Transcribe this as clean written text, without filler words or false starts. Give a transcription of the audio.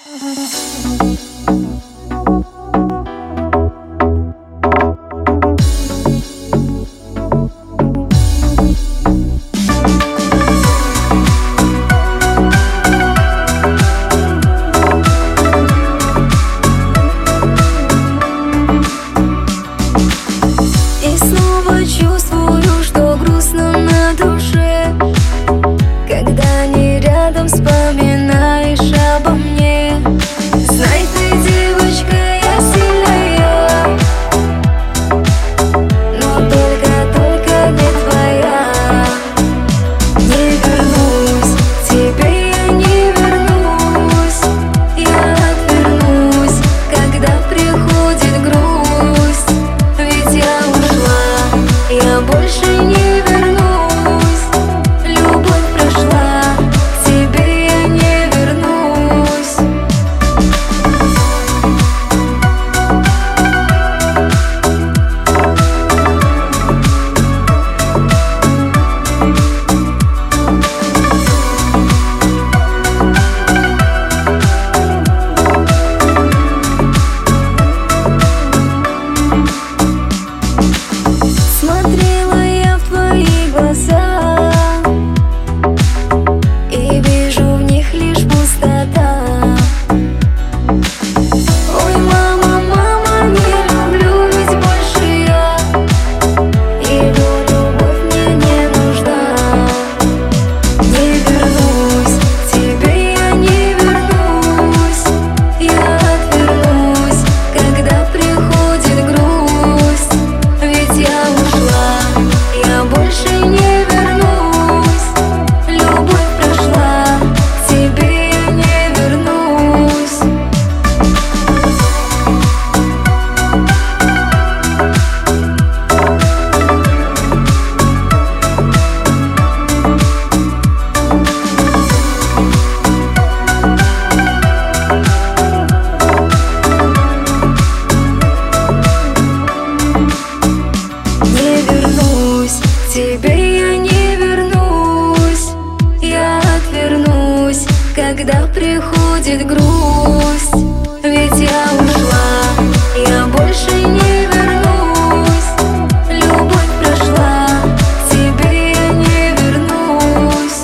И снова чувствую, что грустно на душе, когда не рядом вспоминаешь обо мне. Знай ты, девочка, я сильная, но только не твоя. Не вернусь, к тебе я не вернусь. Я отвернусь, когда приходит грусть. Ведь я ушла, я больше не вернусь. Любовь прошла, к тебе я не вернусь. Смотрела я в твои глаза и вижу в них лишь пустота. Ой, мама, мама, не люблю ведь больше я. Его любовь мне не нужна. Не вернусь, к тебе я не вернусь. Я отвернусь, когда приходит грусть. Ведь я ушла, я больше не вернусь. Любовь прошла, к тебе я не вернусь. Не вернусь, к тебе я не вернусь. Я отвернусь, когда приходит грусть. Ведь я ушла, я больше не вернусь. Любовь прошла, к тебе я не вернусь.